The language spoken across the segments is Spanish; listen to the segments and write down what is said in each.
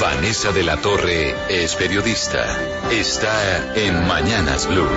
Vanessa de la Torre es periodista. Está en Mañanas Blue.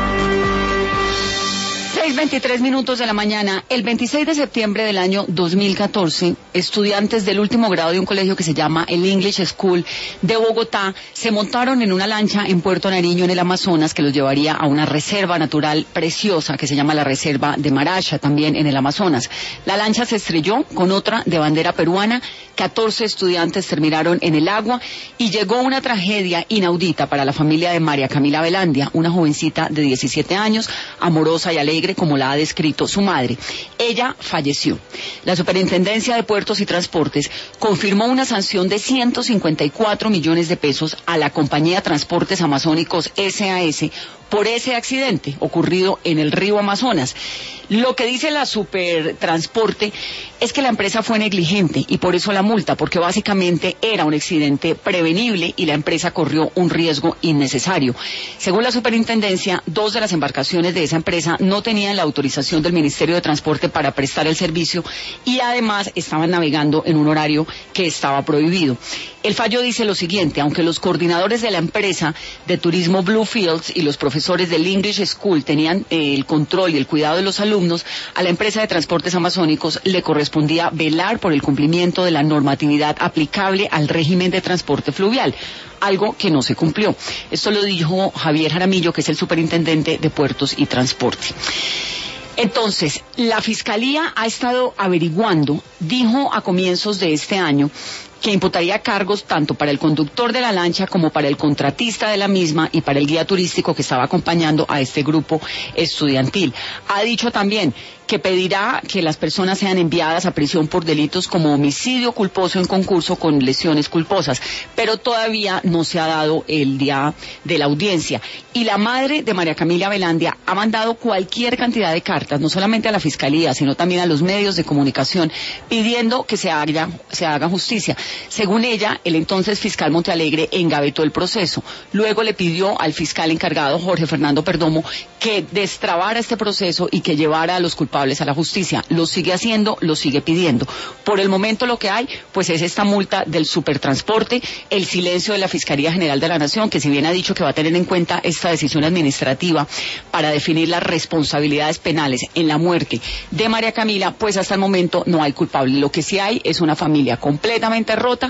6:23 de la mañana. El 26 de septiembre del año 2014, estudiantes del último grado de un colegio que se llama el English School de Bogotá se montaron en una lancha en Puerto Nariño, en el Amazonas, que los llevaría a una reserva natural preciosa que se llama la Reserva de Maracha, también en el Amazonas. La lancha se estrelló con otra de bandera peruana, 14 estudiantes terminaron en el agua y llegó una tragedia inaudita para la familia de María Camila Velandia, una jovencita de 17 años, amorosa y alegre, como la ha descrito su madre. Ella falleció. La Superintendencia de Puertos y Transportes confirmó una sanción de 154 millones de pesos a la compañía Transportes Amazónicos SAS por ese accidente ocurrido en el río Amazonas. Lo que dice la Supertransporte es que la empresa fue negligente y por eso la multa, porque básicamente era un accidente prevenible y la empresa corrió un riesgo innecesario. Según la Superintendencia, 2 de las embarcaciones de esa empresa no tenían la autorización del Ministerio de Transporte para prestar el servicio y además estaban navegando en un horario que estaba prohibido. El fallo dice lo siguiente: aunque los coordinadores de la empresa de turismo Bluefields y los profesores del English School tenían el control y el cuidado de los alumnos, a la empresa de transportes amazónicos le correspondía velar por el cumplimiento de la normatividad aplicable al régimen de transporte fluvial, algo que no se cumplió. Esto lo dijo Javier Jaramillo, que es el superintendente de Puertos y Transporte. Entonces, la Fiscalía ha estado averiguando, dijo a comienzos de este año, que imputaría cargos tanto para el conductor de la lancha como para el contratista de la misma y para el guía turístico que estaba acompañando a este grupo estudiantil. Ha dicho también que pedirá que las personas sean enviadas a prisión por delitos como homicidio culposo en concurso con lesiones culposas, pero todavía no se ha dado el día de la audiencia. Y la madre de María Camila Velandia ha mandado cualquier cantidad de cartas, no solamente a la Fiscalía, sino también a los medios de comunicación, pidiendo que se haga justicia. Según ella, el entonces fiscal Montealegre engavetó el proceso. Luego le pidió al fiscal encargado, Jorge Fernando Perdomo, que destrabara este proceso y que llevara a los culpables a la justicia. Lo sigue haciendo, lo sigue pidiendo. Por el momento lo que hay, pues es esta multa del Supertransporte, el silencio de la Fiscalía General de la Nación, que si bien ha dicho que va a tener en cuenta esta decisión administrativa para definir las responsabilidades penales en la muerte de María Camila, pues hasta el momento no hay culpable. Lo que sí hay es una familia completamente rota